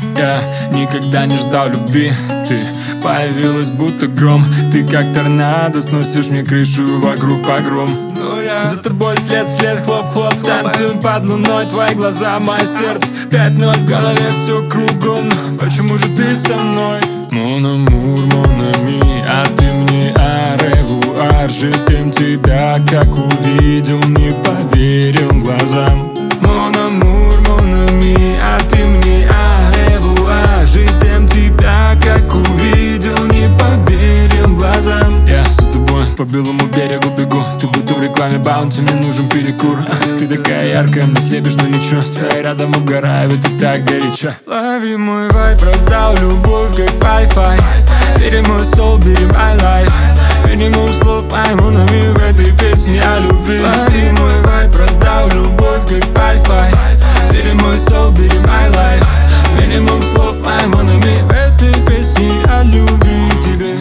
Я никогда не ждал любви, ты появилась будто гром. Ты как торнадо, сносишь мне крышу, вокруг погром. За тобой след, хлоп-хлоп, танцуем под луной. Твои глаза, мое сердце, 5-0 в голове, все кругом. Почему же ты со мной? Mon amour, mon ami, а ты мне аревуар. Ждем тебя, как увидел, не поверил глазам. Mon amour, mon ami, а ты мне аревуар. Ждем тебя, как увидел, не поверил глазам. Я за тобой по белому берегу бегу, ты будто в рекламе баунти, мне нужен перекур. Ты такая яркая, мне слепишь, но ничего, стоя рядом угораю, ведь ты так горячо. Лови мой вайб, раздал любовь, как Wi-Fi. Бери мой soul, бери my life. Минимум слов, my mon ami, в этой песне о любви. Лови мой вайб, раздал любовь, как Wi-Fi. Бери мой soul, бери my life. Минимум слов, my mon ami, в этой песне о любви к тебе.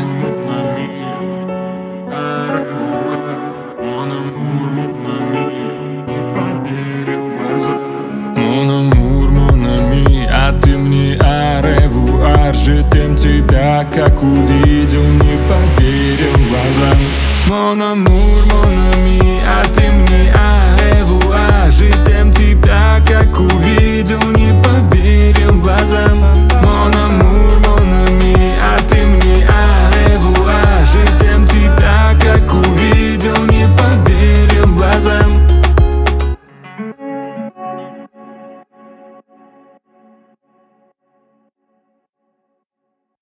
Mon amour, mon ami, а ты мне аревуар. Ждем тебя, как увидел, не поверил глазам. Mon amour,